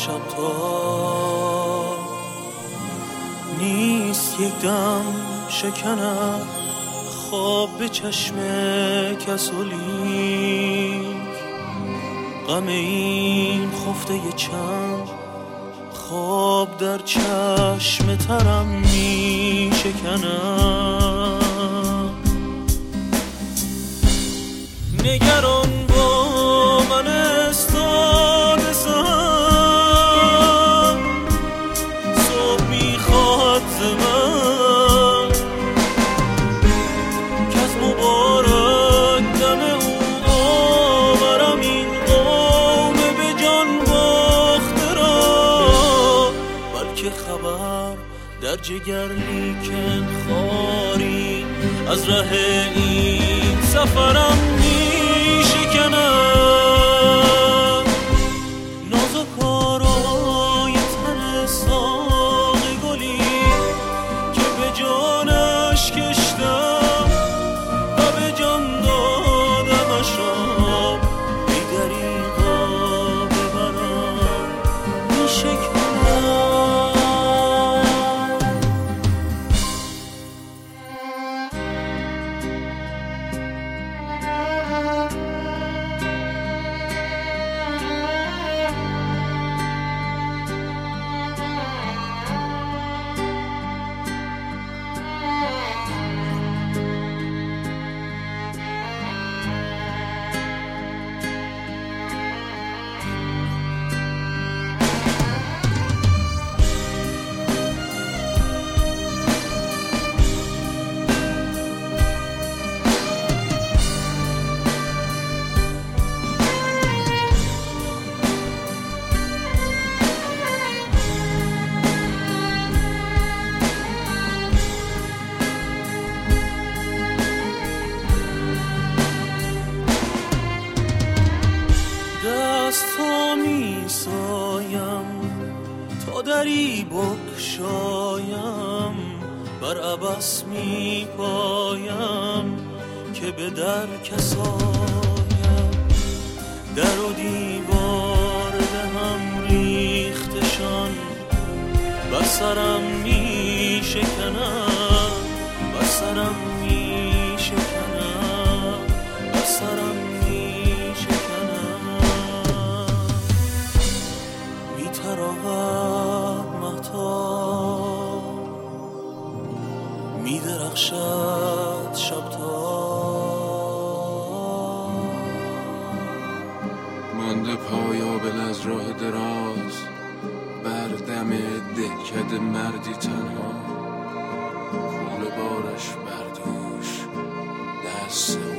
شب تا نیست یک دم شکنم خواب به چشم کسولی غم این خفته چند خواب در چشم ترم می شکنم نگران با من استاده سم صبح می خواهد ز من که از مبارک دم او آورم این قوم به جان باخته را بلکه خبر در جگر لیکن خاری از ره این سفرم می شکنم نازکارای تن ساق گلی که به جانش کشتم و به جان دادمش را بی دریغا ببرم می شکنم دستا می سایم تا دری بکشایم بر عبس می پایم که به در کسایم در و دیوار به هم ریختشان بر سرم می شکنم بر سرم می شکنم بر سرم تراود مهتاب می درخشد شب تا مانده پایابل از راه دراز بر دم دهکده مردی تنها پول بارش بردوش دست